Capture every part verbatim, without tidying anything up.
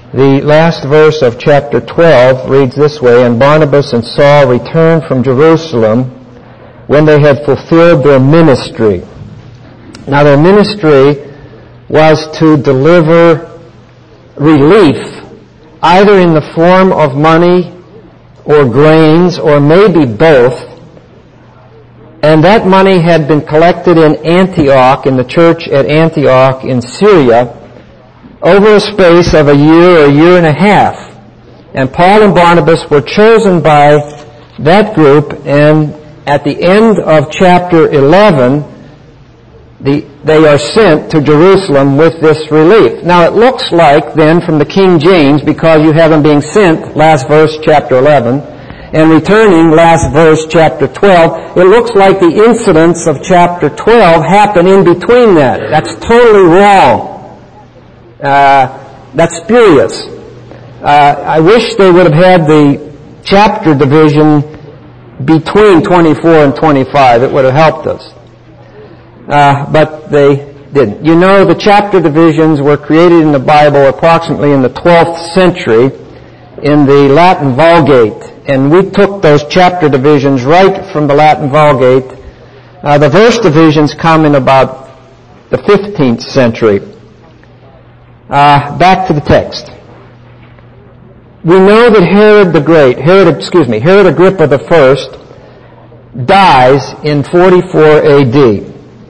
The last verse of chapter twelve reads this way, "And Barnabas and Saul returned from Jerusalem when they had fulfilled their ministry." Now their ministry was to deliver relief, either in the form of money or grains, or maybe both. And that money had been collected in Antioch, in the church at Antioch in Syria, over a space of a year or a year and a half. And Paul and Barnabas were chosen by that group, and at the end of chapter eleven, the, they are sent to Jerusalem with this relief. Now it looks like then from the King James, because you have them being sent, last verse chapter eleven, and returning, last verse chapter twelve, it looks like the incidents of chapter twelve happen in between that. That's totally wrong. Uh, that's spurious. Uh, I wish they would have had the chapter division between twenty-four and twenty-five. It would have helped us. Uh, but they didn't. You know, the chapter divisions were created in the Bible approximately in the twelfth century in the Latin Vulgate. And we took those chapter divisions right from the Latin Vulgate. Uh, the verse divisions come in about the fifteenth century. Uh, back to the text. We know that Herod the Great, Herod, excuse me, Herod Agrippa the First dies in forty-four A D.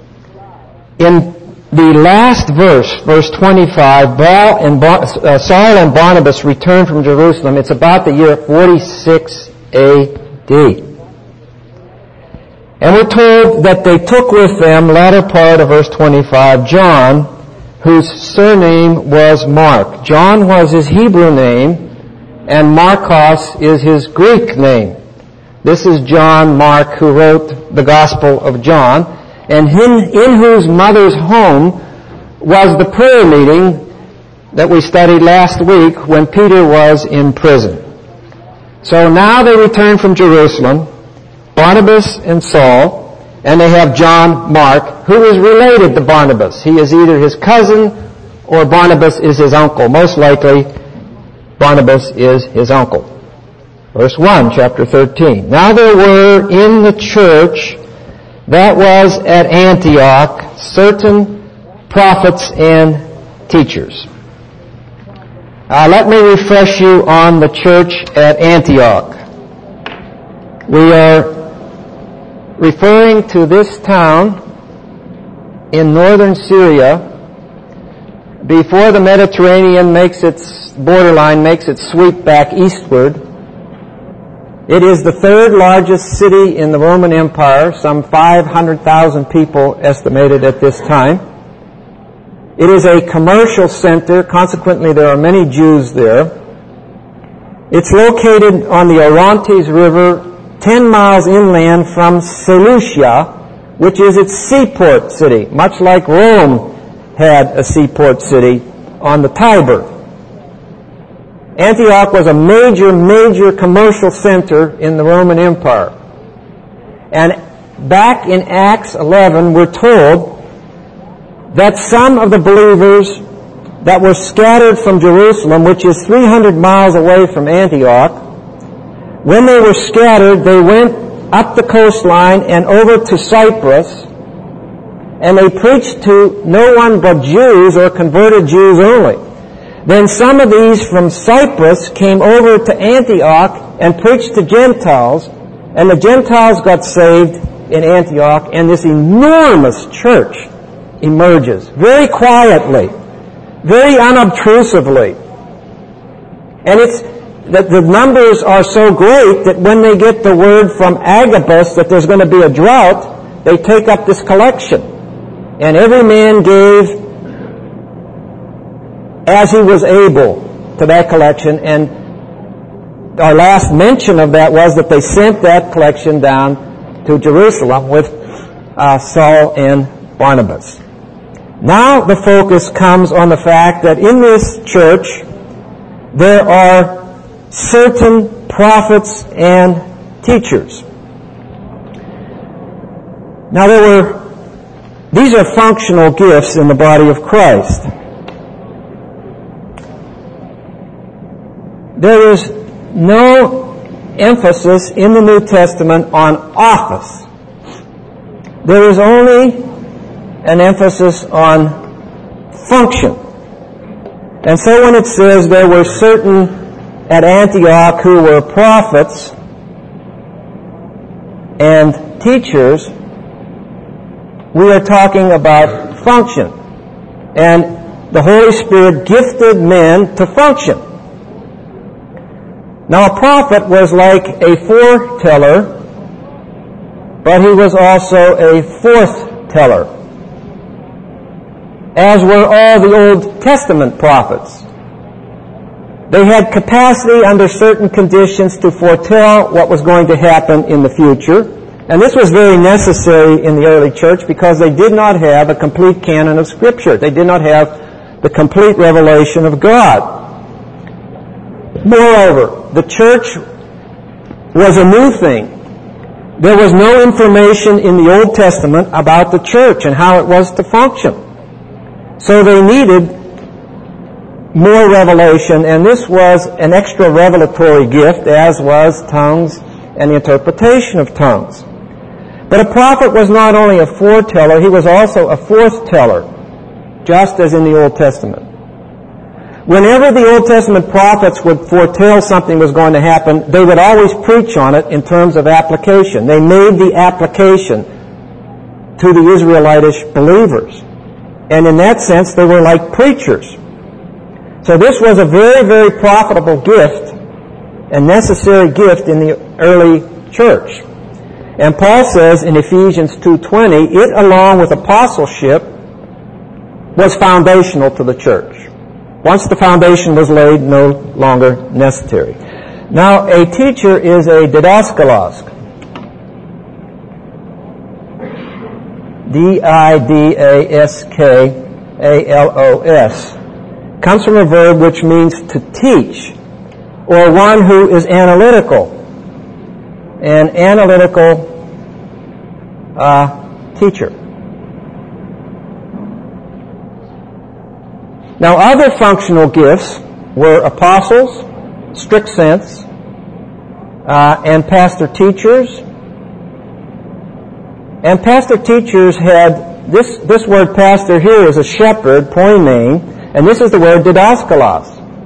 In the last verse, verse twenty-five, Paul and Bar- uh, Saul and Barnabas returned from Jerusalem. It's about the year forty-six A D. And we're told that they took with them, latter part of verse twenty-five, John, whose surname was Mark. John was his Hebrew name, and Marcos is his Greek name. This is John Mark, who wrote the Gospel of John, and in, in whose mother's home was the prayer meeting that we studied last week when Peter was in prison. So now they return from Jerusalem, Barnabas and Saul, and they have John Mark, who is related to Barnabas. He is either his cousin or Barnabas is his uncle. Most likely, Barnabas is his uncle. Verse one, chapter thirteen. Now there were in the church that was at Antioch certain prophets and teachers. Uh, let me refresh you on the church at Antioch. We are referring to this town in northern Syria before the Mediterranean makes its borderline, makes its sweep back eastward. It is the third largest city in the Roman Empire, some five hundred thousand people estimated at this time. It is a commercial center, consequently there are many Jews there. It's located on the Orontes River, ten miles inland from Seleucia, which is its seaport city, much like Rome had a seaport city on the Tiber. Antioch was a major, major commercial center in the Roman Empire. And back in Acts eleven, we're told that some of the believers that were scattered from Jerusalem, which is three hundred miles away from Antioch, when they were scattered, they went up the coastline and over to Cyprus, and they preached to no one but Jews or converted Jews only. Then some of these from Cyprus came over to Antioch and preached to Gentiles, and the Gentiles got saved in Antioch, and this enormous church emerges very quietly, very unobtrusively. And it's that the numbers are so great that when they get the word from Agabus that there's going to be a drought, they take up this collection. And every man gave as he was able to that collection. And our last mention of that was that they sent that collection down to Jerusalem with uh, Saul and Barnabas. Now the focus comes on the fact that in this church there are certain prophets and teachers. Now there were, these are functional gifts in the body of Christ. there is no emphasis in the New Testament on office. There is only an emphasis on function. And so when it says there were certain at Antioch who were prophets and teachers, we are talking about function. And the Holy Spirit gifted men to function. Now a prophet was like a foreteller, but he was also a forth-teller, as were all the Old Testament prophets. They had capacity under certain conditions to foretell what was going to happen in the future. And this was very necessary in the early church because they did not have a complete canon of Scripture. They did not have the complete revelation of God. Moreover, the church was a new thing. There was no information in the Old Testament about the church and how it was to function. So they needed more revelation, and this was an extra revelatory gift, as was tongues and the interpretation of tongues. But a prophet was not only a foreteller, he was also a forth-teller, just as in the Old Testament. Whenever the Old Testament prophets would foretell something was going to happen, they would always preach on it in terms of application. They made the application to the Israelitish believers. And in that sense, they were like preachers. So this was a very, very profitable gift, a necessary gift in the early church. And Paul says in Ephesians two twenty, it along with apostleship was foundational to the church. Once the foundation was laid, no longer necessary. Now, a teacher is a didaskalos. D I D A S K A L O S. Comes from a verb which means to teach, or one who is analytical. An analytical uh, teacher. Now, other functional gifts were apostles, strict sense, uh, and pastor-teachers. And pastor-teachers had, this, this word pastor here is a shepherd, poimen, and this is the word didaskalos.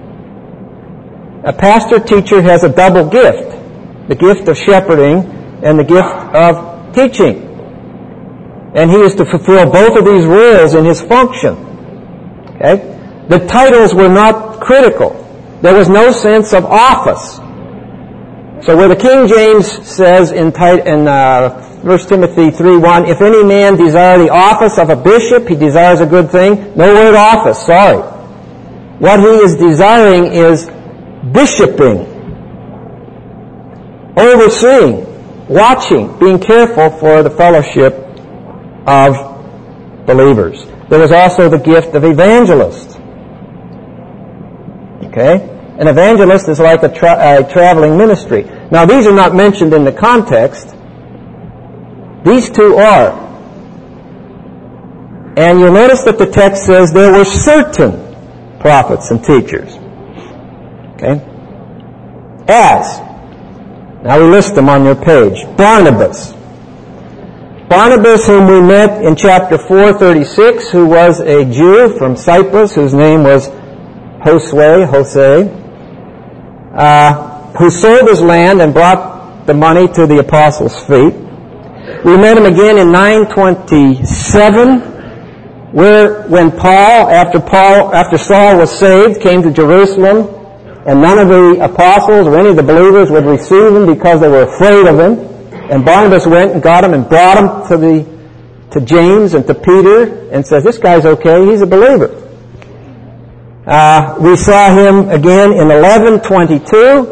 A pastor-teacher has a double gift, the gift of shepherding and the gift of teaching. And he is to fulfill both of these roles in his function. Okay? The titles were not critical. There was no sense of office. So where the King James says in, in uh, First Timothy three one, if any man desire the office of a bishop, he desires a good thing. No word office, sorry. What he is desiring is bishoping, overseeing, watching, being careful for the fellowship of believers. There was also the gift of evangelist. Okay? An evangelist is like a, tra- a traveling ministry. Now, these are not mentioned in the context. These two are. And you'll notice that the text says there were certain prophets and teachers. Okay? As. Now we list them on your page. Barnabas. Barnabas, whom we met in chapter four thirty-six, who was a Jew from Cyprus, whose name was Josue, Jose, uh, who sold his land and brought the money to the apostles' feet. We met him again in nine twenty-seven, where when Paul, after Paul, after Saul was saved, came to Jerusalem, and none of the apostles or any of the believers would receive him because they were afraid of him. And Barnabas went and got him and brought him to the to James and to Peter and says, this guy's okay, he's a believer. Uh, we saw him again in eleven twenty-two,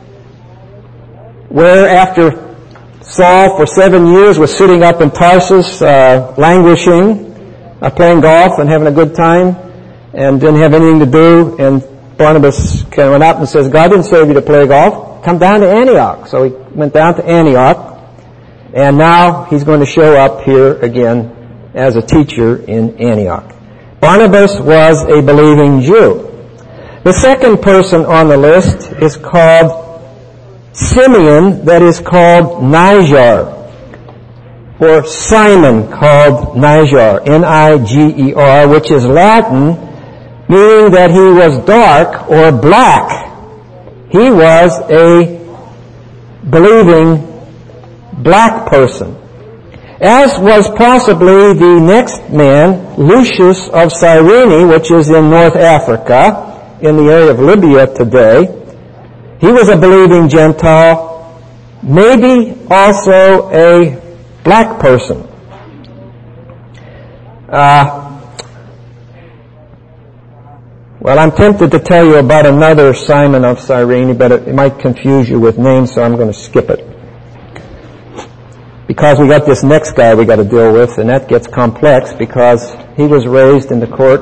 where after Saul for seven years was sitting up in Tarsus, uh, languishing, uh, playing golf and having a good time, and didn't have anything to do. And Barnabas kind of went up and says, God didn't save you to play golf. Come down to Antioch. So he went down to Antioch, and now he's going to show up here again as a teacher in Antioch. Barnabas was a believing Jew. The second person on the list is called Simeon, that is called Niger, or Simon called Niger, N I G E R, which is Latin, meaning that he was dark or black. He was a believing black person, as was possibly the next man, Lucius of Cyrene, which is in North Africa, in the area of Libya today. He was a believing Gentile, maybe also a black person. Uh, well, I'm tempted to tell you about another Simon of Cyrene, but it, it might confuse you with names, so I'm going to skip it. Because we got this next guy we got to deal with, and that gets complex because he was raised in the court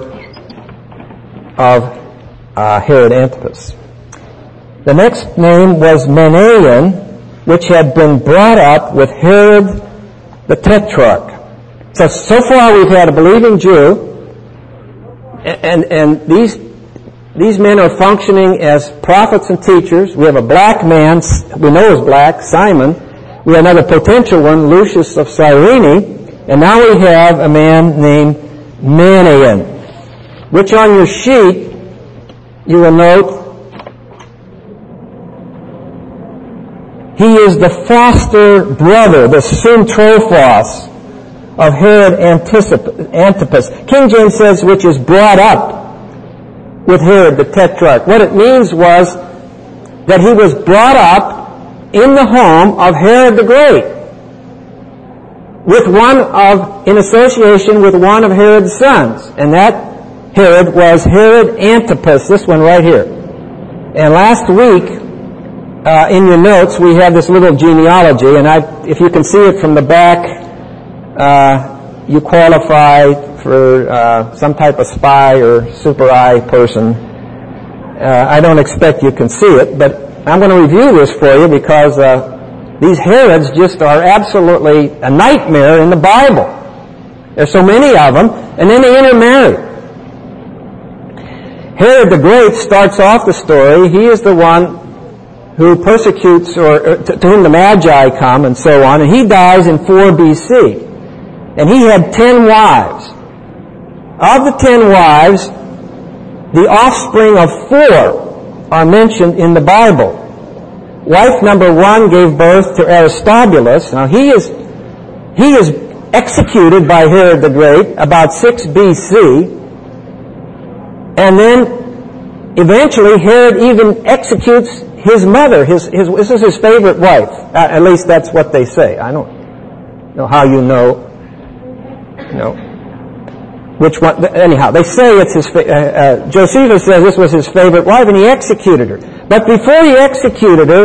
of uh, Herod Antipas. The next name was Manaen, which had been brought up with Herod the Tetrarch. So, so far we've had a believing Jew, and, and, and these, these men are functioning as prophets and teachers. We have a black man, we know is black, Simon. We have another potential one, Lucius of Cyrene, and now we have a man named Manaen, which on your sheet you will note he is the foster brother, the syntrophos of Herod Antipas. King James says, which is brought up with Herod the Tetrarch. What it means was that he was brought up in the home of Herod the Great, with one of, in association with one of Herod's sons. And that Herod was Herod Antipas, this one right here. And last week, Uh, in your notes, we have this little genealogy, and I, if you can see it from the back, uh, you qualify for uh, some type of spy or super eye person. Uh, I don't expect you can see it, but I'm going to review this for you because uh, these Herods just are absolutely a nightmare in the Bible. There's so many of them, and then they intermarry. Herod the Great starts off the story. He is the one who persecutes, or, or to, to whom the Magi come and so on, and he dies in four B C. And he had ten wives. Of the ten wives, the offspring of four are mentioned in the Bible. Wife number one gave birth to Aristobulus. Now he is, he is executed by Herod the Great about six B C. And then eventually Herod even executes his mother, his, his, this is his favorite wife. Uh, at least that's what they say. I don't know how you know, you know, which one, anyhow, they say it's his, uh, uh, Josephus says this was his favorite wife, and he executed her. But before he executed her,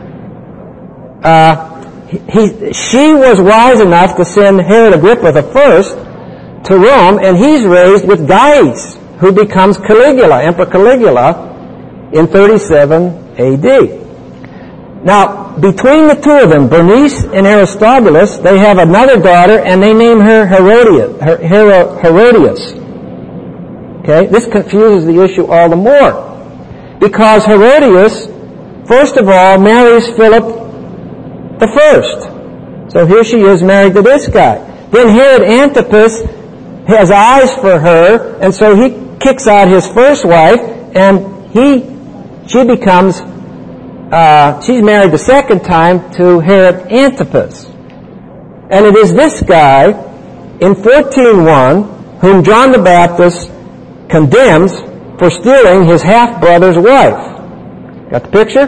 uh, he, she was wise enough to send Herod Agrippa the First to Rome, and he's raised with Gaius, who becomes Caligula, Emperor Caligula, in thirty-seven A D. Now, between the two of them, Bernice and Aristobulus, they have another daughter, and they name her Herodias. Her, Her, Herodias. Okay? This confuses the issue all the more. Because Herodias, first of all, marries Philip the First. So here she is married to this guy. Then Herod Antipas has eyes for her, and so he kicks out his first wife, and he She becomes, uh, she's married the second time to Herod Antipas. And it is this guy, in fourteen one, whom John the Baptist condemns for stealing his half-brother's wife. Got the picture?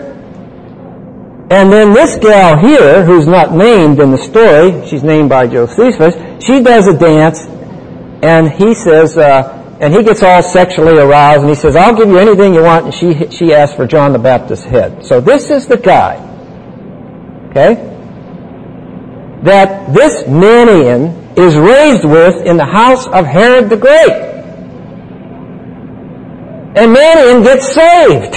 And then this gal here, who's not named in the story, she's named by Josephus, she does a dance, and he says, uh, and he gets all sexually aroused, and he says, I'll give you anything you want, and she she asks for John the Baptist's head. So this is the guy, okay, that this Manaen is raised with in the house of Herod the Great. And Manaen gets saved.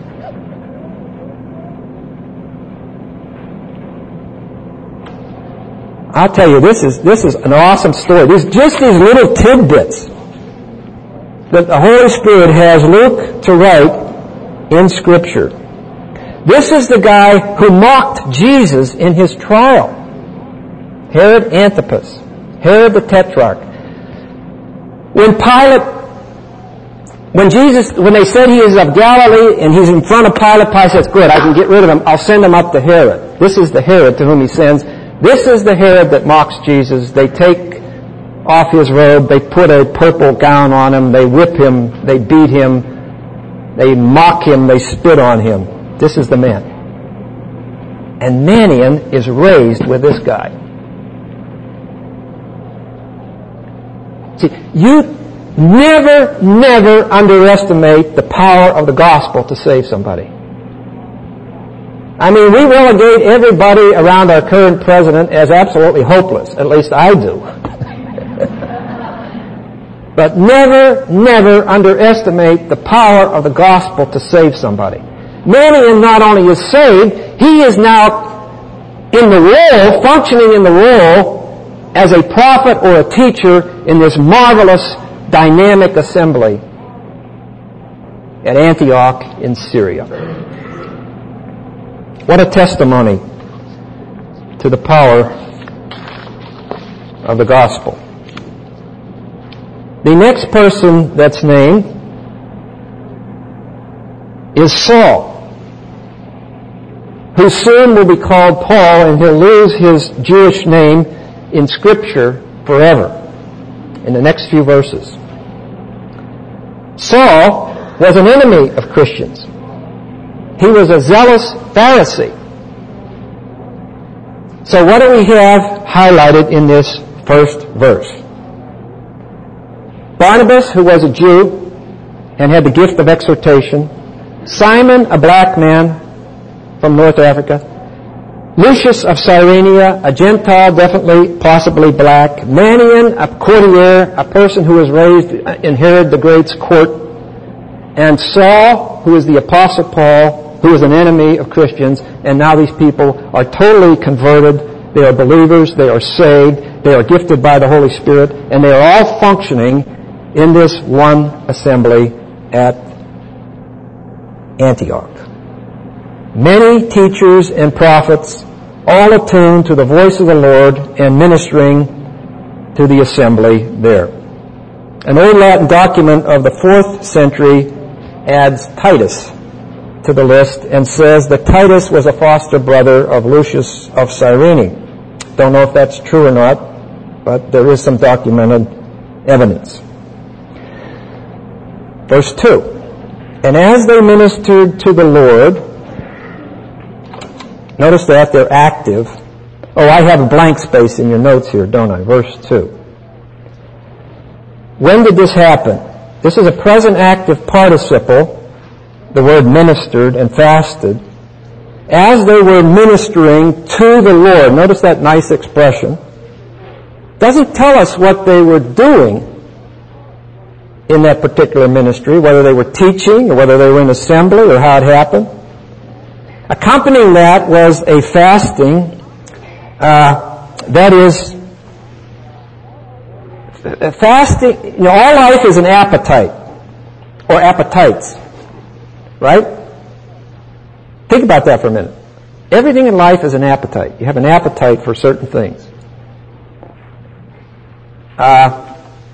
I'll tell you, this is this is an awesome story. There's just these little tidbits that the Holy Spirit has Luke to write in Scripture. This is the guy who mocked Jesus in his trial. Herod Antipas, Herod the Tetrarch. When Pilate When Jesus, when they said he is of Galilee and he's in front of Pilate, Pilate says, good, I can get rid of him. I'll send him up to Herod. This is the Herod to whom he sends. This is the Herod that mocks Jesus. They take off his robe. They put a purple gown on him. They whip him. They beat him. They mock him. They spit on him. This is the man. And Manaen is raised with this guy. See, you Never, never underestimate the power of the gospel to save somebody. I mean, we relegate everybody around our current president as absolutely hopeless. At least I do. But never, never underestimate the power of the gospel to save somebody. Manaen not only is saved, he is now in the role, functioning in the role as a prophet or a teacher in this marvelous dynamic assembly at Antioch in Syria. What a testimony to the power of the gospel. The next person that's named is Saul, who soon will be called Paul, and he'll lose his Jewish name in Scripture forever in the next few verses. Saul was an enemy of Christians. He was a zealous Pharisee. So what do we have highlighted in this first verse? Barnabas, who was a Jew and had the gift of exhortation. Simon, a black man from North Africa. Lucius of Cyrene, a Gentile, definitely, possibly black. Manaen, a courtier, a person who was raised in Herod the Great's court. And Saul, who is the Apostle Paul, who is an enemy of Christians. And now these people are totally converted. They are believers. They are saved. They are gifted by the Holy Spirit. And they are all functioning in this one assembly at Antioch. Many teachers and prophets, all attuned to the voice of the Lord and ministering to the assembly there. An old Latin document of the fourth century adds Titus to the list and says that Titus was a foster brother of Lucius of Cyrene. Don't know if that's true or not, but there is some documented evidence. Verse two. And as they ministered to the Lord, notice that they're active. Oh, I have a blank space in your notes here, don't I? Verse two. When did this happen? This is a present active participle, the word ministered and fasted. As they were ministering to the Lord, notice that nice expression. Doesn't tell us what they were doing in that particular ministry, whether they were teaching or whether they were in assembly or how it happened. Accompanying that was a fasting, uh, that is, fasting, you know, all life is an appetite, or appetites, right? Think about that for a minute. Everything in life is an appetite. You have an appetite for certain things. Uh,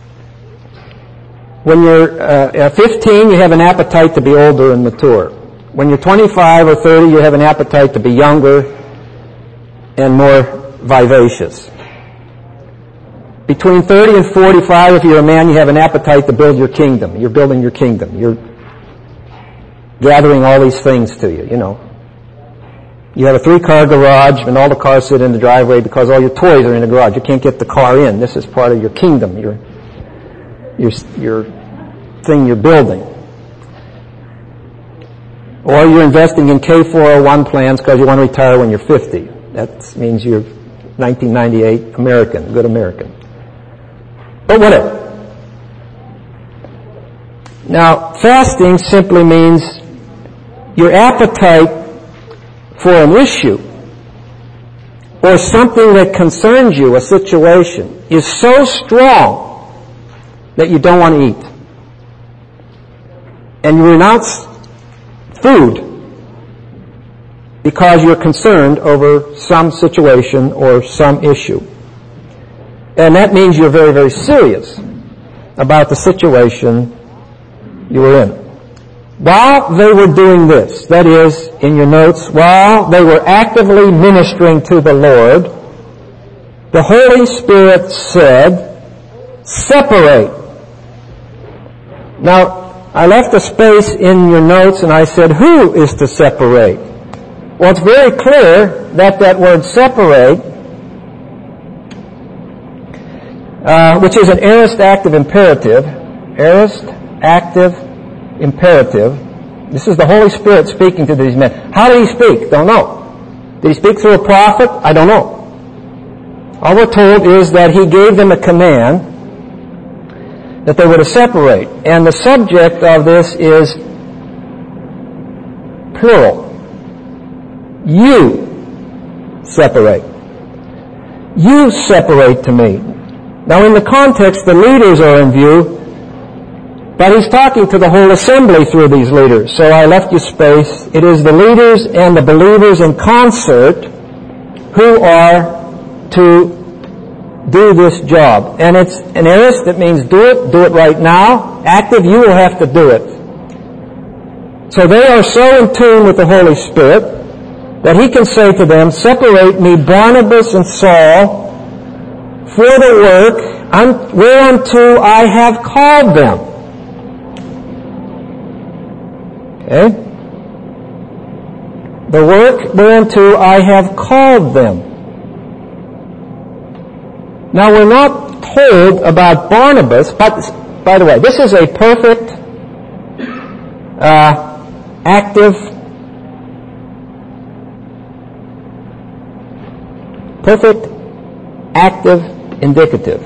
when you're uh, fifteen, you have an appetite to be older and mature. When you're twenty-five or thirty, you have an appetite to be younger and more vivacious. Between thirty and forty-five, if you're a man, you have an appetite to build your kingdom. You're building your kingdom. You're gathering all these things to you, you know. You have a three-car garage, and all the cars sit in the driveway because all your toys are in the garage. You can't get the car in. This is part of your kingdom, your, your, your thing you're building. Or you're investing in K four oh one plans because you want to retire when you're fifty. That means you're nineteen ninety-eight American, good American. But whatever. Now, fasting simply means your appetite for an issue or something that concerns you, a situation, is so strong that you don't want to eat. and you renounce food because you're concerned over some situation or some issue. And that means you're very, very serious about the situation you were in. While they were doing this, that is, in your notes, while they were actively ministering to the Lord, the Holy Spirit said, separate. Now, I left a space in your notes and I said, who is to separate? Well, it's very clear that that word separate, uh, which is an aorist active imperative, aorist active imperative. This is the Holy Spirit speaking to these men. How did he speak? Don't know. Did he speak through a prophet? I don't know. All we're told is that he gave them a command that they were to separate. And the subject of this is plural. You separate. You separate to me. Now in the context, the leaders are in view, but he's talking to the whole assembly through these leaders. So I left you space. It is the leaders and the believers in concert who are to do this job. And it's an aorist that means do it, do it right now. Active, you will have to do it. So they are so in tune with the Holy Spirit that he can say to them, separate me, Barnabas and Saul, for the work whereunto I have called them. Okay? The work whereunto I have called them. Now we're not told about Barnabas, but by the way, this is a perfect, uh, active, perfect, active indicative.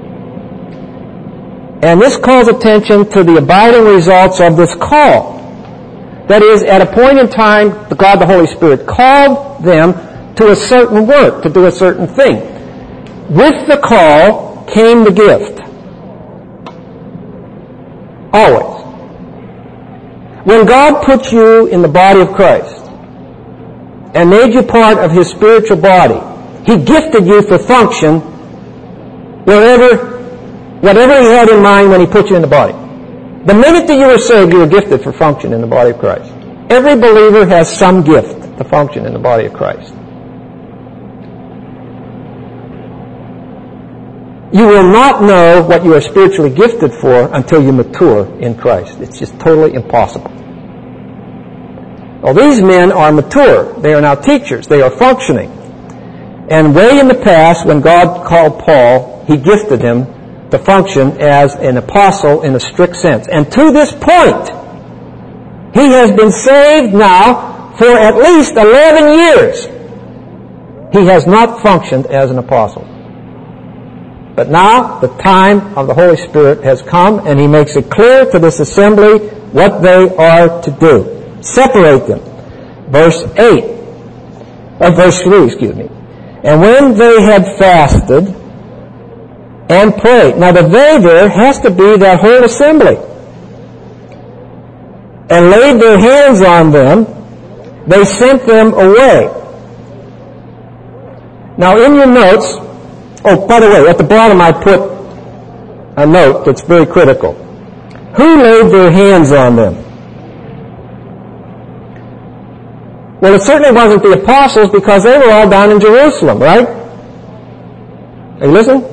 And this calls attention to the abiding results of this call. That is, at a point in time, God the Holy Spirit called them to a certain work, to do a certain thing. With the call came the gift. Always. When God put you in the body of Christ and made you part of His spiritual body, He gifted you for function wherever, whatever He had in mind when He put you in the body. The minute that you were saved, you were gifted for function in the body of Christ. Every believer has some gift to function in the body of Christ. You will not know what you are spiritually gifted for until you mature in Christ. It's just totally impossible. Well, these men are mature. They are now teachers. They are functioning. And way in the past, when God called Paul, He gifted him to function as an apostle in a strict sense. And to this point, he has been saved now for at least eleven years. He has not functioned as an apostle. But now the time of the Holy Spirit has come, and he makes it clear to this assembly what they are to do. Separate them. Verse eight, or verse three, excuse me. And when they had fasted and prayed. Now the they there has to be that whole assembly. And laid their hands on them, they sent them away. Now in your notes, oh, by the way, at the bottom I put a note that's very critical. Who laid their hands on them? Well, it certainly wasn't the apostles, because they were all down in Jerusalem, right? Are you listening?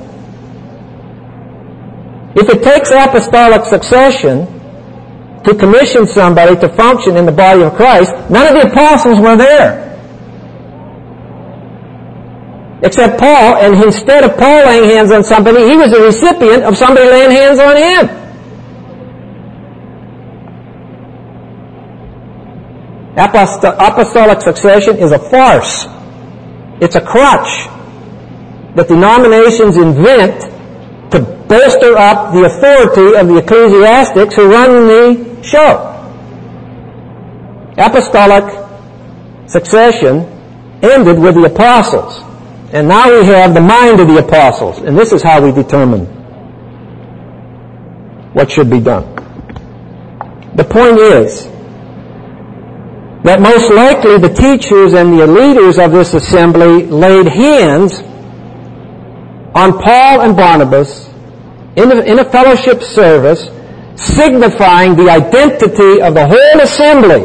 If it takes apostolic succession to commission somebody to function in the body of Christ, none of the apostles were there. Except Paul, and instead of Paul laying hands on somebody, he was a recipient of somebody laying hands on him. Apost- apostolic succession is a farce. It's a crutch that denominations invent to bolster up the authority of the ecclesiastics who run the show. Apostolic succession ended with the apostles. And now we have the mind of the apostles. And this is how we determine what should be done. The point is that most likely the teachers and the leaders of this assembly laid hands on Paul and Barnabas in a, in a fellowship service, signifying the identity of the whole assembly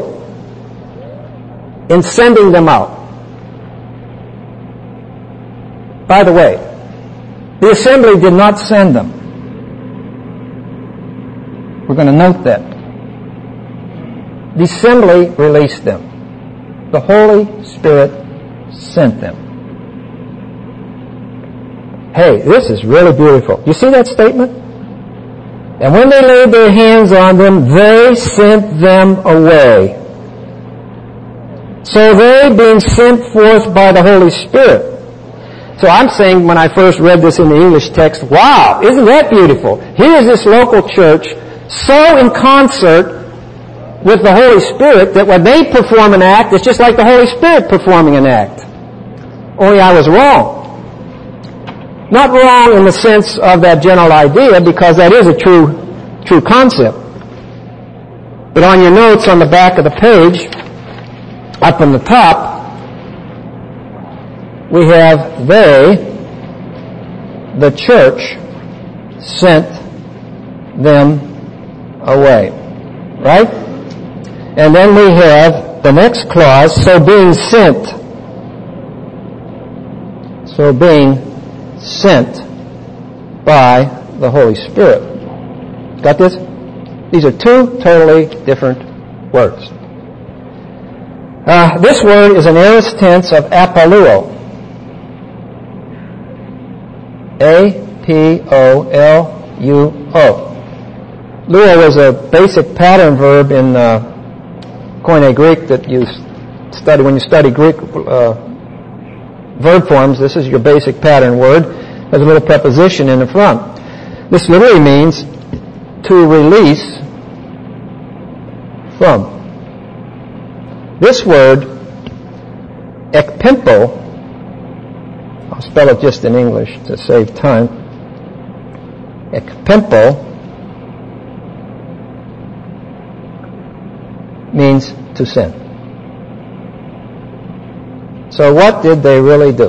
in sending them out. By the way, the assembly did not send them. We're going to note that. The assembly released them. The Holy Spirit sent them. Hey, this is really beautiful. You see that statement? And when they laid their hands on them, they sent them away. So they, being sent forth by the Holy Spirit. So I'm saying when I first read this in the English text, wow, isn't that beautiful? Here is this local church so in concert with the Holy Spirit that when they perform an act, it's just like the Holy Spirit performing an act. Only I was wrong. Not wrong in the sense of that general idea, because that is a true, true concept. But on your notes on the back of the page, up on the top, we have they, the church, sent them away. Right? And then we have the next clause, so being sent. So being sent by the Holy Spirit. Got this? These are two totally different words. Uh, this word is an aorist tense of apoluo. A P O L U O. Luo is a basic pattern verb in uh, Koine Greek that you study when you study Greek uh, verb forms. This is your basic pattern word. There's a little preposition in the front. This literally means to release from. This word, ekpimpo, I'll spell it just in English to save time. Ekpimpo means to send. So what did they really do?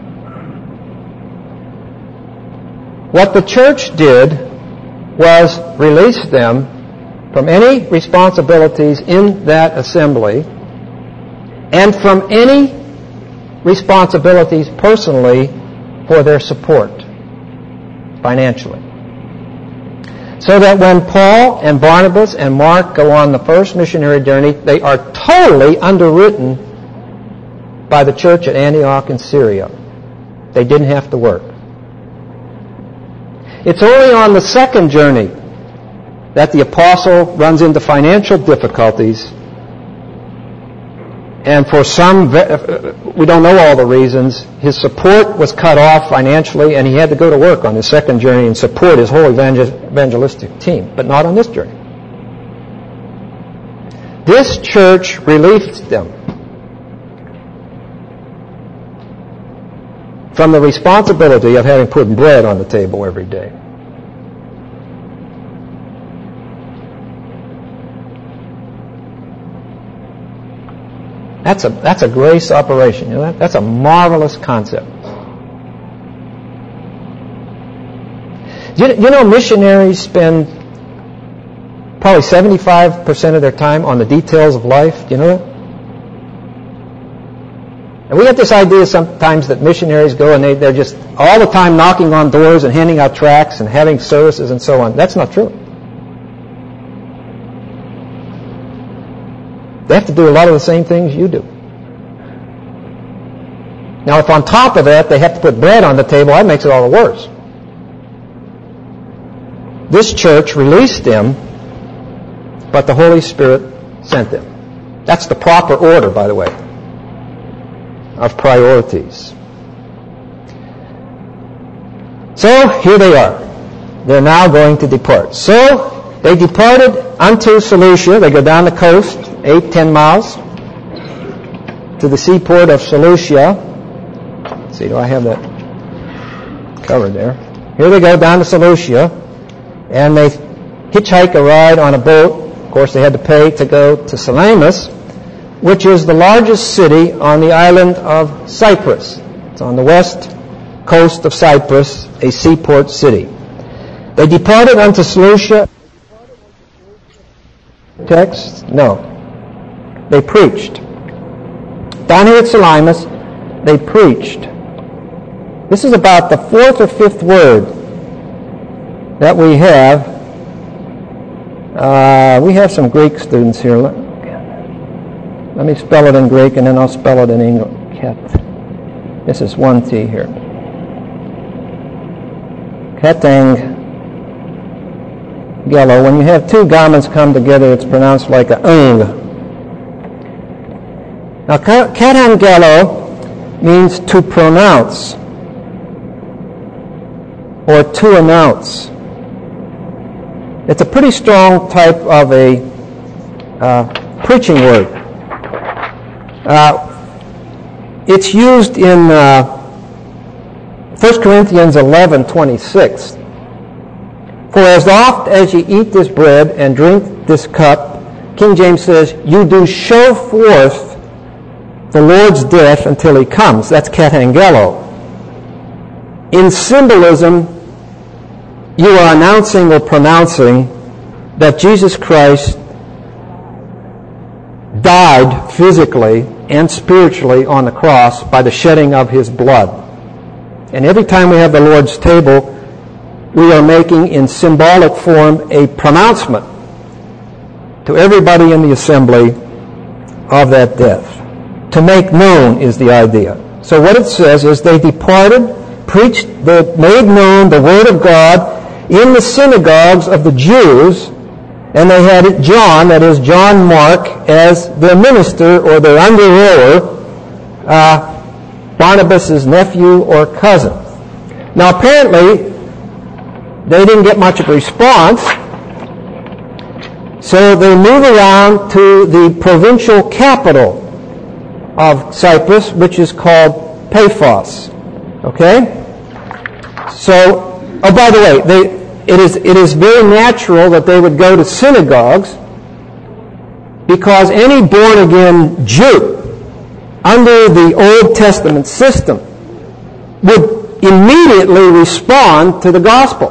What the church did was release them from any responsibilities in that assembly and from any responsibilities personally for their support financially. So that when Paul and Barnabas and Mark go on the first missionary journey, they are totally underwritten by the church at Antioch in Syria. They didn't have to work. It's only on the second journey that the apostle runs into financial difficulties, and for some, we don't know all the reasons, his support was cut off financially, and he had to go to work on his second journey and support his whole evangelistic team, but not on this journey. This church released them from the responsibility of having put bread on the table every day. That's a, that's a grace operation. You know that? That's a marvelous concept. You, you know missionaries spend probably seventy-five percent of their time on the details of life. Do you know that? And we get this idea sometimes that missionaries go and they, they're just all the time knocking on doors and handing out tracts and having services and so on. That's not true. They have to do a lot of the same things you do. Now, if on top of that they have to put bread on the table, that makes it all the worse. This church released them, but the Holy Spirit sent them. That's the proper order, by the way, of priorities. So, here they are. They're now going to depart. So, they departed unto Seleucia. They go down the coast, eight, ten miles, to the seaport of Seleucia. Let's see, do I have that covered there? Here they go down to Seleucia, and they hitchhike a ride on a boat Of course, they had to pay to go to Salamis, which is the largest city on the island of Cyprus. It's on the west coast of Cyprus, a seaport city. They departed unto Seleucia. Text? No. They preached. Down here at Salamis, they preached. This is about the fourth or fifth word that we have. Uh, we have some Greek students here. Let, let me spell it in Greek and then I'll spell it in English. This is one T here. Ketangelo. When you have two garments come together, it's pronounced like a ung. Now, ketangelo means to pronounce or to announce. It's a pretty strong type of a uh, preaching word. Uh, it's used in uh, First Corinthians eleven twenty-six. For as oft as ye eat this bread and drink this cup, King James says, you do show forth the Lord's death until he comes. That's ketangelo. In symbolism, you are announcing or pronouncing that Jesus Christ died physically and spiritually on the cross by the shedding of his blood. And every time we have the Lord's table, we are making in symbolic form a pronouncement to everybody in the assembly of that death. To make known is the idea. So what it says is they departed, preached, they made known the word of God in the synagogues of the Jews, and they had John, that is John Mark, as their minister or their under-rower, uh, Barnabas' nephew or cousin. Now apparently, they didn't get much of a response, so they move around to the provincial capital of Cyprus, which is called Paphos. Okay? So, oh, by the way, they, it is it is very natural that they would go to synagogues because any born-again Jew under the Old Testament system would immediately respond to the gospel.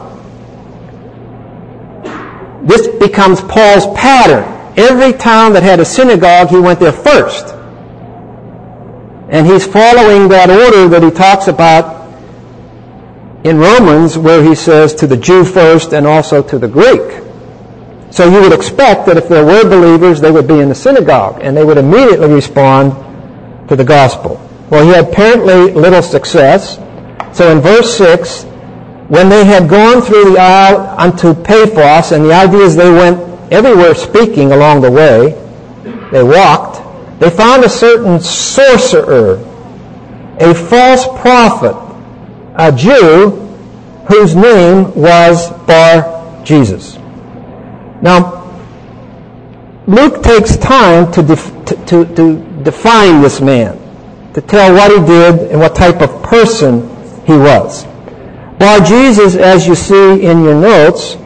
This becomes Paul's pattern. Every town that had a synagogue, he went there first. And he's following that order that he talks about in Romans, where he says to the Jew first and also to the Greek. So you would expect that if there were believers, they would be in the synagogue, and they would immediately respond to the gospel. Well, he had apparently little success. So in verse six, when they had gone through the isle unto Paphos, and the idea is they went everywhere speaking along the way, they walked, they found a certain sorcerer, a false prophet, a Jew whose name was Bar-Jesus. Now, Luke takes time to, def- to, to, to define this man, to tell what he did and what type of person he was. Bar-Jesus, as you see in your notes,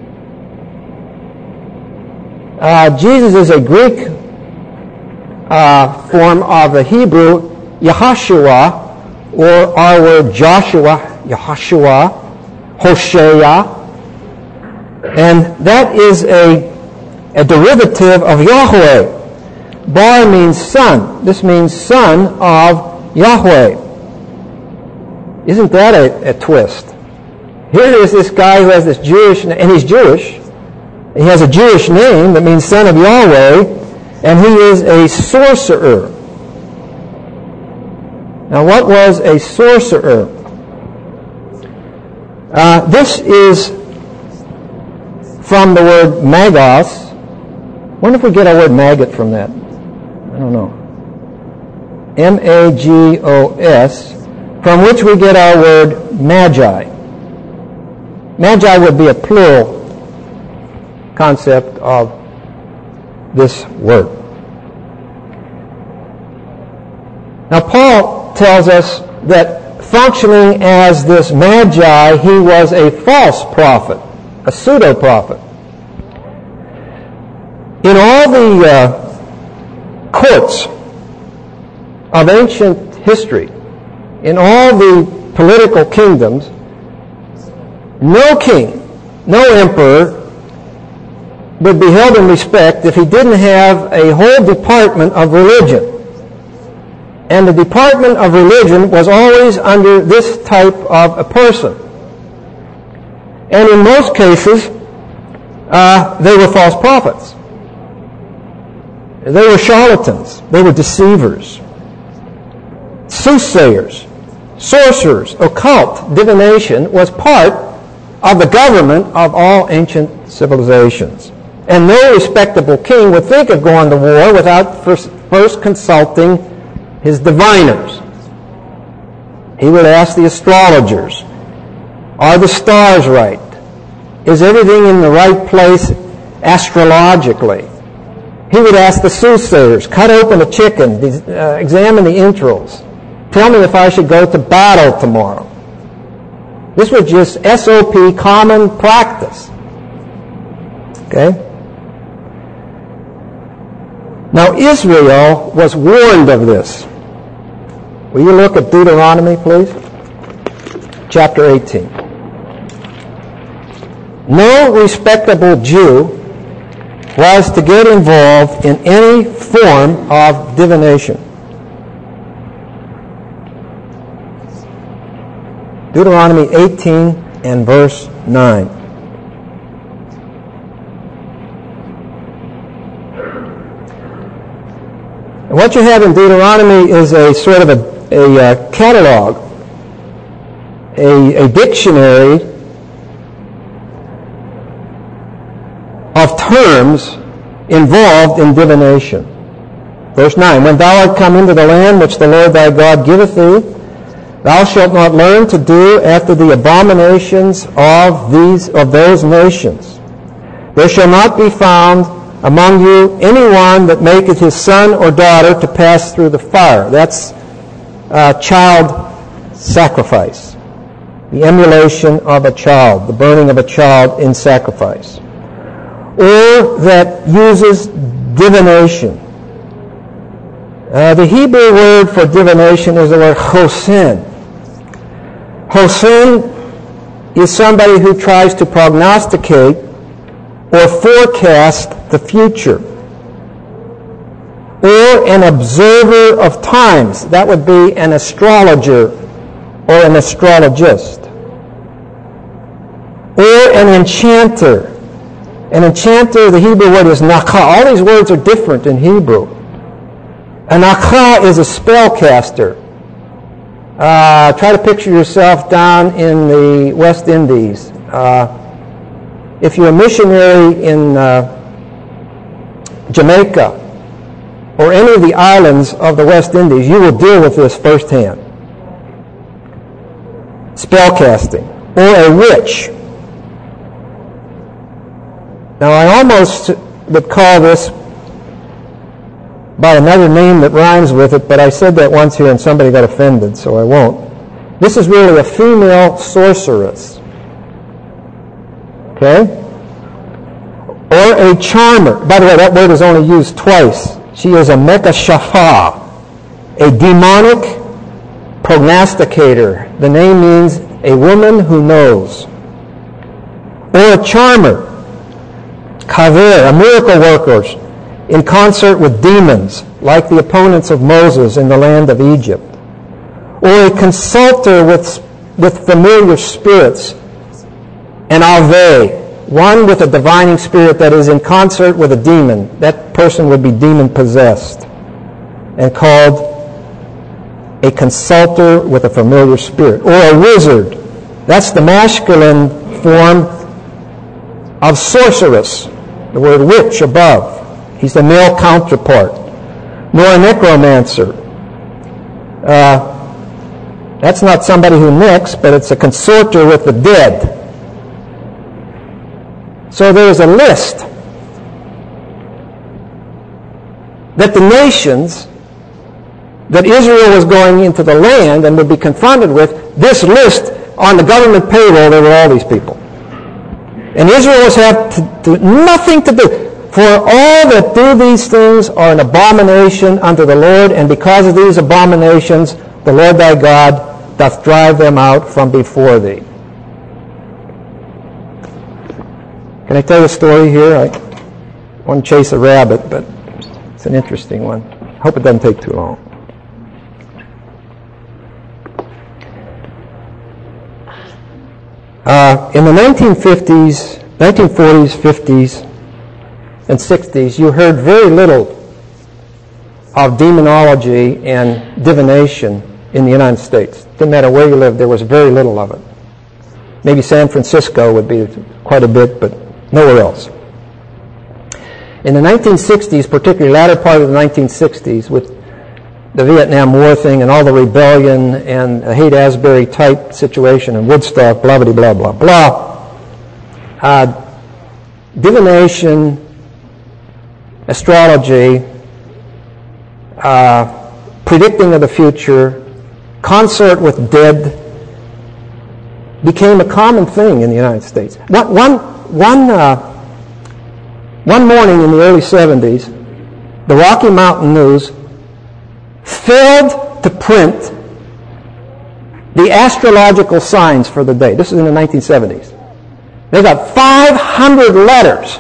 uh, Jesus is a Greek uh, form of the Hebrew Yahashua, or our word Joshua, Yahashua, Hosea, and that is a, a derivative of Yahweh. Bar means son. This means son of Yahweh. Isn't that a, a twist? Here is this guy who has this Jewish, and he's Jewish. He has a Jewish name that means son of Yahweh, and he is a sorcerer. Now, what was a sorcerer? Uh, this is from the word magos. I wonder if we get our word maggot from that. I don't know. M A G O S, from which we get our word magi. Magi would be a plural concept of this word. Now, Paul tells us that functioning as this magi, he was a false prophet, a pseudo-prophet. In all the uh, courts of ancient history, in all the political kingdoms, no king, no emperor would be held in respect if he didn't have a whole department of religion. And the department of religion was always under this type of a person. And in most cases, uh, they were false prophets. They were charlatans. They were deceivers. Soothsayers, sorcerers, occult, divination was part of the government of all ancient civilizations. And no respectable king would think of going to war without first, first consulting his diviners. He would ask the astrologers, are the stars right? Is everything in the right place astrologically? He would ask the soothsayers, cut open a chicken, uh, examine the entrails. Tell me if I should go to battle tomorrow. This was just S O P, common practice. Okay? Now Israel was warned of this. Will you look at Deuteronomy, please? Chapter eighteen. No respectable Jew was to get involved in any form of divination. Deuteronomy eighteen and verse nine. And what you have in Deuteronomy is a sort of a, a uh, catalog, a, a dictionary of terms involved in divination. Verse nine, when thou art come into the land which the Lord thy God giveth thee, thou shalt not learn to do after the abominations of these of those nations. There shall not be found among you anyone that maketh his son or daughter to pass through the fire. That's uh, child sacrifice. The emulation of a child, the burning of a child in sacrifice. Or that uses divination. Uh, the Hebrew word for divination is the word chosen. Chosen is somebody who tries to prognosticate or forecast the future. Or an observer of times. That would be an astrologer or an astrologist. Or an enchanter. An enchanter, the Hebrew word is nakha. All these words are different in Hebrew. An nakha is a spellcaster. Uh, try to picture yourself down in the West Indies. Uh, if you're a missionary in uh, Jamaica or any of the islands of the West Indies, you will deal with this firsthand. Spellcasting. Or a witch. Now I almost would call this by another name that rhymes with it, but I said that once here and somebody got offended, so I won't. This is really a female sorceress. Okay? Or a charmer. By the way, that word is only used twice. She is a mekashafah, a demonic prognosticator. The name means a woman who knows. Or a charmer, kaver, a miracle worker, in concert with demons, like the opponents of Moses in the land of Egypt. Or a consulter with, with familiar spirits, an ave, one with a divining spirit that is in concert with a demon. That person would be demon-possessed and called a consulter with a familiar spirit. Or a wizard. That's the masculine form of sorceress, the word witch above. He's the male counterpart. Nor a necromancer. Uh, that's not somebody who nicks, but it's a consorter with the dead. So there is a list that the nations that Israel was going into the land and would be confronted with, this list on the government payroll, there were all these people. And Israel was have to, to, nothing to do. For all that do these things are an abomination unto the Lord, and because of these abominations the Lord thy God doth drive them out from before thee. Can I tell you a story here? I want to chase a rabbit, but it's an interesting one. I hope it doesn't take too long. Uh, in the nineteen fifties, nineteen forties, fifties, and sixties, you heard very little of demonology and divination in the United States. Didn't matter where you lived, there was very little of it. Maybe San Francisco would be quite a bit, but nowhere else. In the nineteen sixties, particularly latter part of the nineteen sixties, with the Vietnam War thing and all the rebellion and the Haight-Ashbury type situation and Woodstock, blah, blah, blah, blah, blah, uh, divination, astrology, uh, predicting of the future, consort with dead, became a common thing in the United States. One, one, one, uh, one morning in the early seventies, the Rocky Mountain News failed to print the astrological signs for the day. This is in the nineteen seventies. They got five hundred letters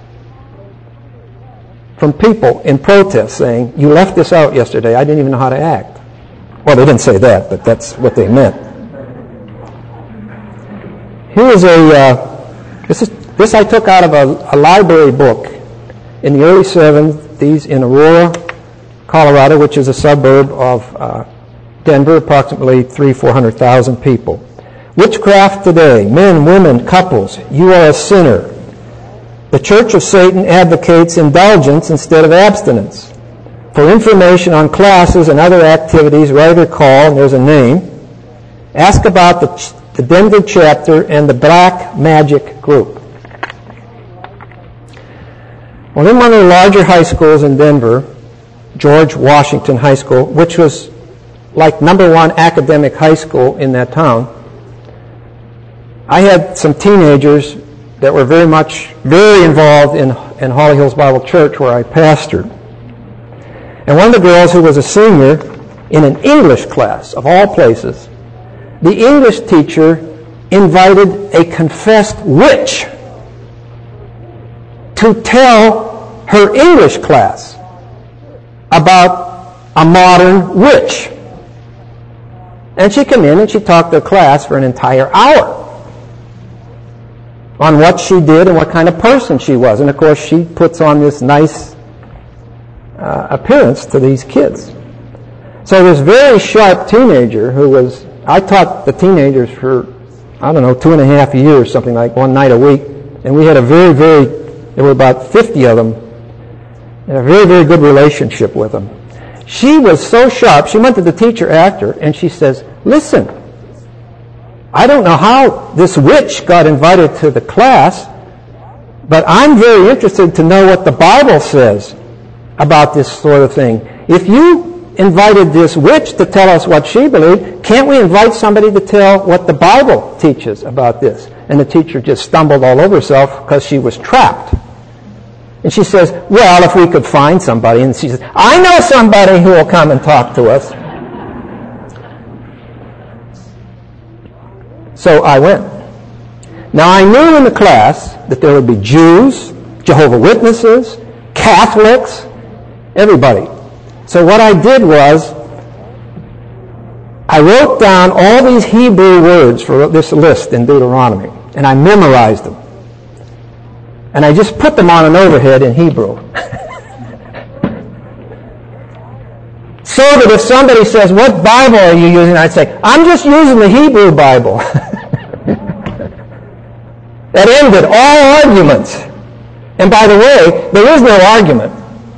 from people in protest saying, you left this out yesterday, I didn't even know how to act. Well, they didn't say that, but that's what they meant. Here is a, uh, this is, this I took out of a, a library book in the early seventies in Aurora, Colorado, which is a suburb of uh, Denver, approximately three, four hundred thousand people. Witchcraft today, men, women, couples, you are a sinner. The Church of Satan advocates indulgence instead of abstinence. For information on classes and other activities, write or call, and there's a name. Ask about the, ch- the Denver chapter and the Black Magic Group. Well, in one of the larger high schools in Denver, George Washington High School, which was like number one academic high school in that town, I had some teenagers that were very much, very involved in, in Holly Hills Bible Church where I pastored. And one of the girls who was a senior in an English class, of all places, the English teacher invited a confessed witch to tell her English class about a modern witch. And she came in and she talked to the class for an entire hour on what she did and what kind of person she was. And of course she puts on this nice uh, appearance to these kids. So this very sharp teenager who was, I taught the teenagers for, I don't know, two and a half years, something like one night a week. And we had a very, very, there were about fifty of them, and a very, very good relationship with them. She was so sharp, she went to the teacher after, and she says, listen, I don't know how this witch got invited to the class, but I'm very interested to know what the Bible says about this sort of thing. If you invited this witch to tell us what she believed, can't we invite somebody to tell what the Bible teaches about this? And the teacher just stumbled all over herself because she was trapped. And she says, well, if we could find somebody. And she says, I know somebody who will come and talk to us. So I went. Now I knew in the class that there would be Jews, Jehovah's Witnesses, Catholics, everybody. So what I did was, I wrote down all these Hebrew words for this list in Deuteronomy, and I memorized them. And I just put them on an overhead in Hebrew. So that if somebody says, what Bible are you using? I'd say, I'm just using the Hebrew Bible. That ended all arguments. And by the way, there is no argument.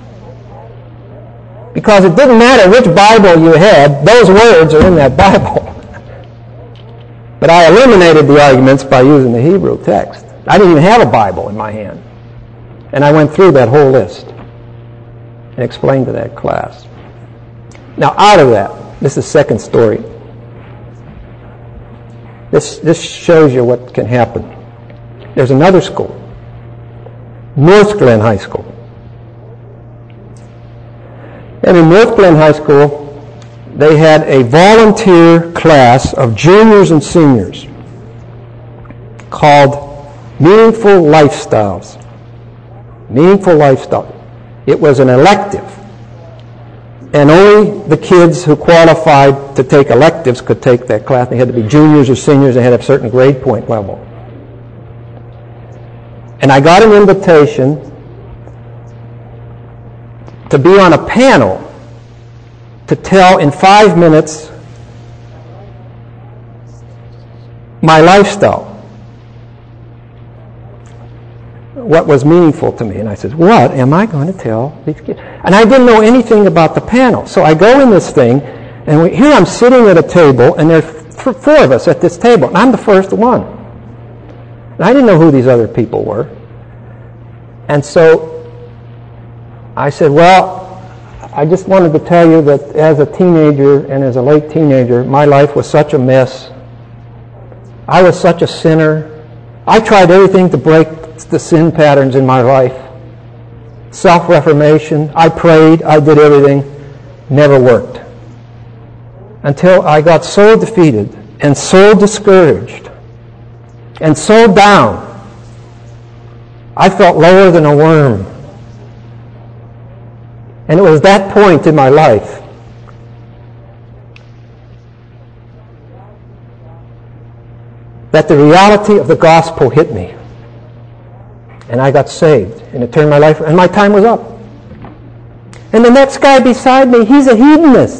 Because it didn't matter which Bible you had, those words are in that Bible. But I eliminated the arguments by using the Hebrew text. I didn't even have a Bible in my hand. And I went through that whole list and explained to that class. Now, out of that, this is the second story. This, this shows you what can happen. There's another school, North Glen High School. And in North Glen High School, they had a volunteer class of juniors and seniors called Meaningful Lifestyles. Meaningful Lifestyle. It was an elective. And only the kids who qualified to take electives could take that class. They had to be juniors or seniors. They had a certain grade point level. And I got an invitation to be on a panel to tell in five minutes my lifestyle. What was meaningful to me. And I said, what am I going to tell these kids? And I didn't know anything about the panel. So I go in this thing, and we, here I'm sitting at a table, and there are th- four of us at this table, and I'm the first one. And I didn't know who these other people were. And so I said, well, I just wanted to tell you that as a teenager and as a late teenager, my life was such a mess. I was such a sinner. I tried everything to break the sin patterns in my life. Self-reformation. I prayed. I did everything. Never worked. Until I got so defeated and so discouraged and so down, I felt lower than a worm. And it was that point in my life that the reality of the gospel hit me. And I got saved, and it turned my life, and my time was up. And the next guy beside me, he's a hedonist.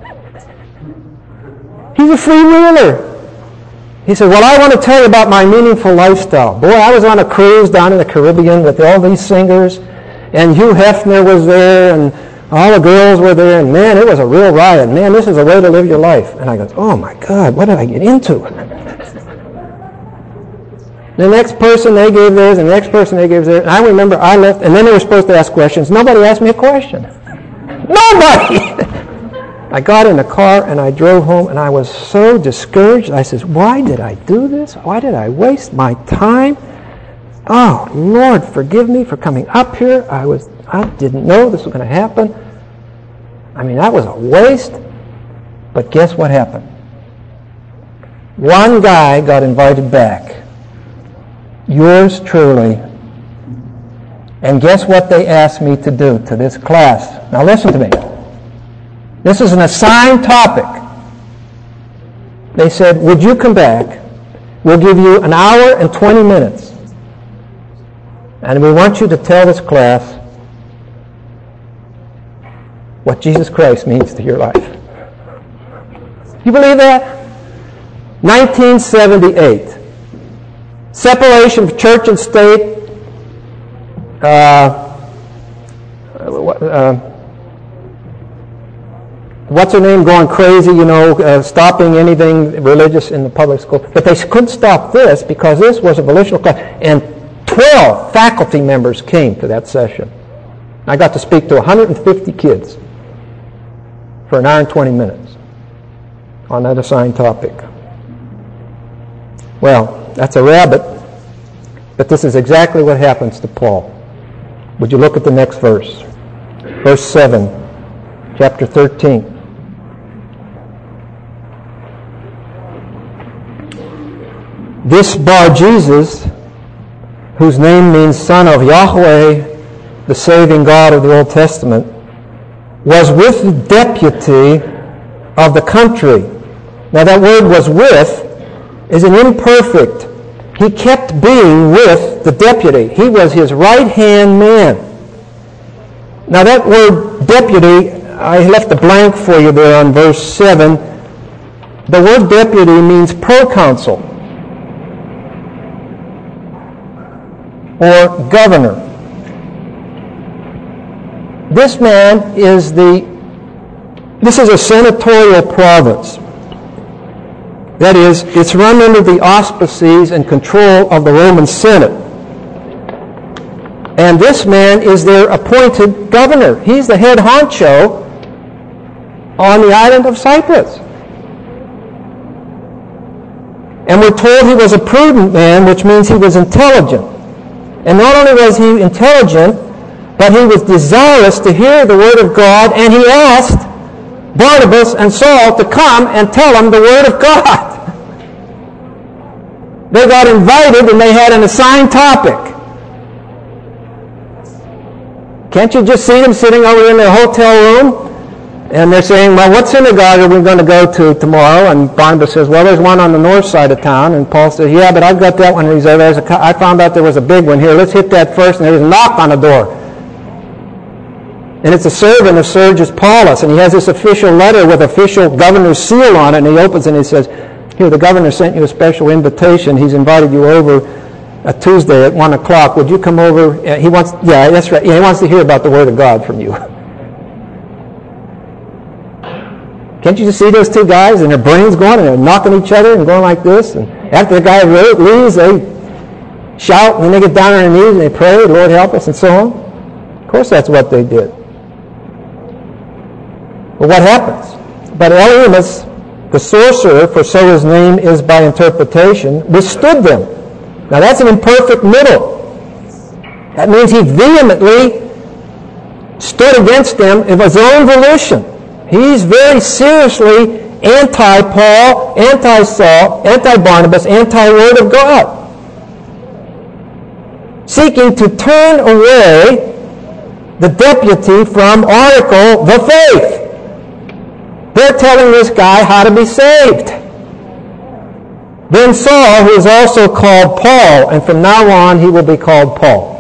He's a freewheeler. He said, well, I want to tell you about my meaningful lifestyle. Boy, I was on a cruise down in the Caribbean with all these singers, and Hugh Hefner was there, and all the girls were there, and man, it was a real riot. Man, this is a way to live your life. And I go, oh my God, what did I get into? The next person, they gave theirs, and the next person, they gave theirs. And I remember I left, and then they were supposed to ask questions. Nobody asked me a question. Nobody! I got in the car, and I drove home, and I was so discouraged. I said, why did I do this? Why did I waste my time? Oh, Lord, forgive me for coming up here. I was, I didn't know this was going to happen. I mean, that was a waste. But guess what happened? One guy got invited back. Yours truly. And guess what they asked me to do to this class? Now listen to me. This is an assigned topic. They said, would you come back? We'll give you an hour and twenty minutes. And we want you to tell this class what Jesus Christ means to your life. You believe that? nineteen seventy-eight. Separation of church and state. Uh, uh, what's her name? Going crazy, you know, uh, stopping anything religious in the public school. But they couldn't stop this because this was a volitional class. And twelve faculty members came to that session. I got to speak to one hundred fifty kids for an hour and twenty minutes on that assigned topic. Well, that's a rabbit, but this is exactly what happens to Paul. Would you look at the next verse? Verse seven, chapter thirteen. This Bar Jesus, whose name means Son of Yahweh, the saving God of the Old Testament, was with the deputy of the country. Now that word was with is an imperfect. He kept being with the deputy. He was his right-hand man. Now that word deputy, I left a blank for you there on verse seven. The word deputy means proconsul or governor. This man is the, this is a senatorial province. That is, it's run under the auspices and control of the Roman Senate. And this man is their appointed governor. He's the head honcho on the island of Cyprus. And we're told he was a prudent man, which means he was intelligent. And not only was he intelligent, but he was desirous to hear the Word of God, and he asked Barnabas and Saul to come and tell him the Word of God. They got invited and they had an assigned topic. Can't you just see them sitting over in their hotel room? And they're saying, well, what synagogue are we going to go to tomorrow? And Barnabas says, well, there's one on the north side of town. And Paul says, yeah, but I've got that one reserved. There's a, I found out there was a big one here. Let's hit that first. And there's a knock on the door. And it's a servant of Sergius Paulus. And he has this official letter with official governor's seal on it. And he opens it and he says, here, the governor sent you a special invitation. He's invited you over a Tuesday at one o'clock. Would you come over? He wants, yeah, that's right. Yeah, he wants to hear about the Word of God from you. Can't you just see those two guys and their brains going and they're knocking each other and going like this? And after the guy leaves, they shout and then they get down on their knees and they pray, Lord help us, and so on. Of course that's what they did. But what happens? But Elymas, the sorcerer, for so his name is by interpretation, withstood them. Now that's an imperfect middle. That means he vehemently stood against them of his own volition. He's very seriously anti-Paul, anti-Saul, anti-Barnabas, anti-Word of God. Seeking to turn away the deputy from article, the faith. They're telling this guy how to be saved. Then Saul, who is also called Paul, and from now on he will be called Paul.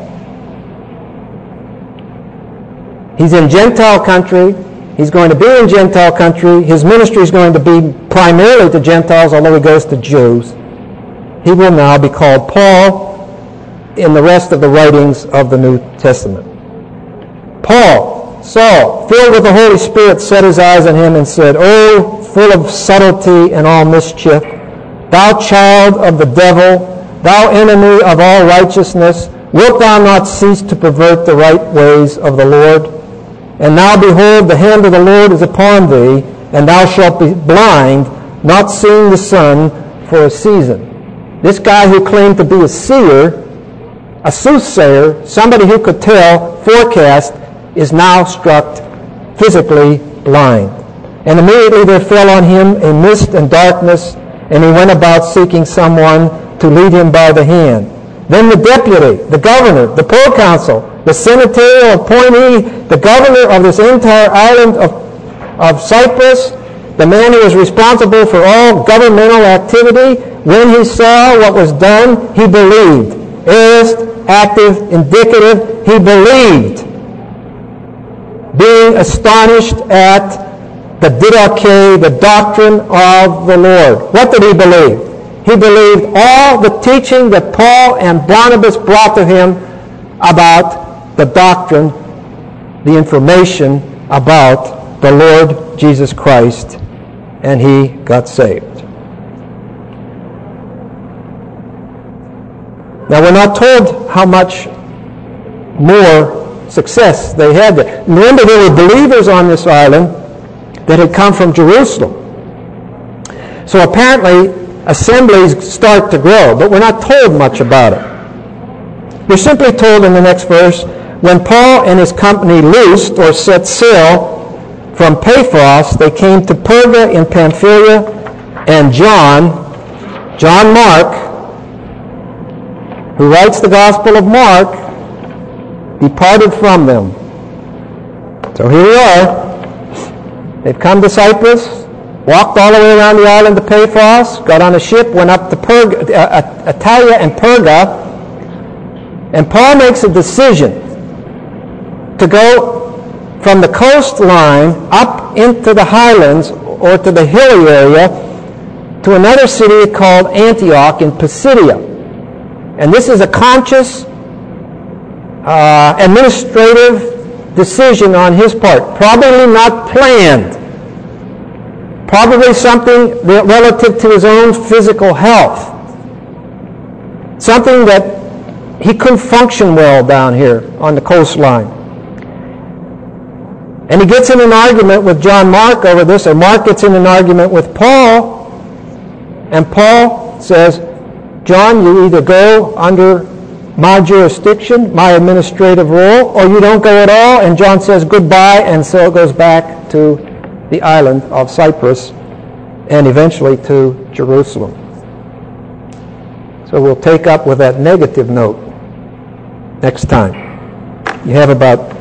He's in Gentile country. He's going to be in Gentile country. His ministry is going to be primarily to Gentiles, although he goes to Jews. He will now be called Paul in the rest of the writings of the New Testament. Paul, Saul, filled with the Holy Spirit, set his eyes on him and said, O full of subtlety and all mischief, thou child of the devil, thou enemy of all righteousness, wilt thou not cease to pervert the right ways of the Lord? And now behold, the hand of the Lord is upon thee, and thou shalt be blind, not seeing the sun for a season. This guy who claimed to be a seer, a soothsayer, somebody who could tell, forecast, is now struck physically blind. And immediately there fell on him a mist and darkness, and he went about seeking someone to lead him by the hand. Then the deputy, the governor, the proconsul, the senatorial appointee, the governor of this entire island of, of Cyprus, the man who was responsible for all governmental activity, when he saw what was done, he believed. Aorist, active, indicative, he believed. Being astonished at the didache, the doctrine of the Lord. What did he believe? He believed all the teaching that Paul and Barnabas brought to him about the doctrine, the information about the Lord Jesus Christ, and he got saved. Now we're not told how much more success they had there. Remember, there were believers on this island that had come from Jerusalem. So apparently assemblies start to grow, but we're not told much about it. We're simply told in the next verse, when Paul and his company loosed or set sail from Paphos, they came to Perga in Pamphylia, and John, John Mark, who writes the Gospel of Mark, departed from them. So here we are. They've come to Cyprus, walked all the way around the island of Paphos, got on a ship, went up to Perga, uh, Attalia and Perga, and Paul makes a decision to go from the coastline up into the highlands or to the hilly area to another city called Antioch in Pisidia. And this is a conscious uh, administrative decision on his part, probably not planned, probably something relative to his own physical health, something that he couldn't function well down here on the coastline. And he gets in an argument with John Mark over this, or Mark gets in an argument with Paul, and Paul says, John, you either go under my jurisdiction, my administrative role, or you don't go at all, and John says goodbye, and so it goes back to the island of Cyprus and eventually to Jerusalem. So we'll take up with that negative note next time. You have about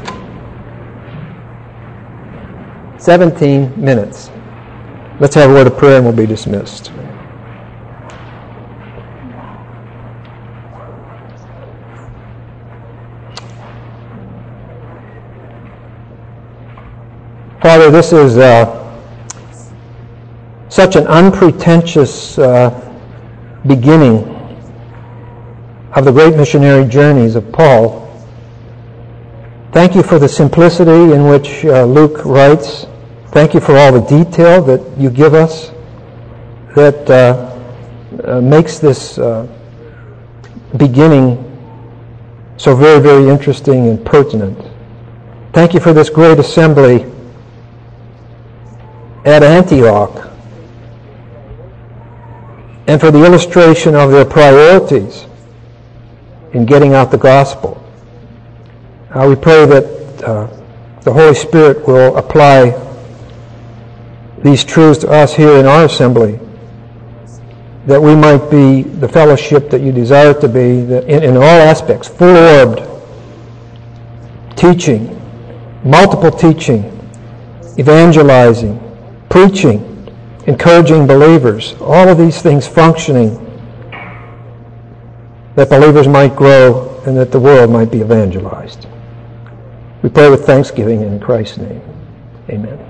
seventeen minutes. Let's have a word of prayer and we'll be dismissed. Father, this is uh, such an unpretentious uh, beginning of the great missionary journeys of Paul. Thank you for the simplicity in which uh, Luke writes. Thank you for all the detail that you give us that uh, uh, makes this uh, beginning so very, very interesting and pertinent. Thank you for this great assembly at Antioch and for the illustration of their priorities in getting out the gospel. Uh, we pray that uh, the Holy Spirit will apply these truths to us here in our assembly, that we might be the fellowship that you desire to be, that in, in all aspects, full-orbed, teaching, multiple teaching, evangelizing, preaching, encouraging believers, all of these things functioning, that believers might grow and that the world might be evangelized. We pray with thanksgiving in Christ's name. Amen.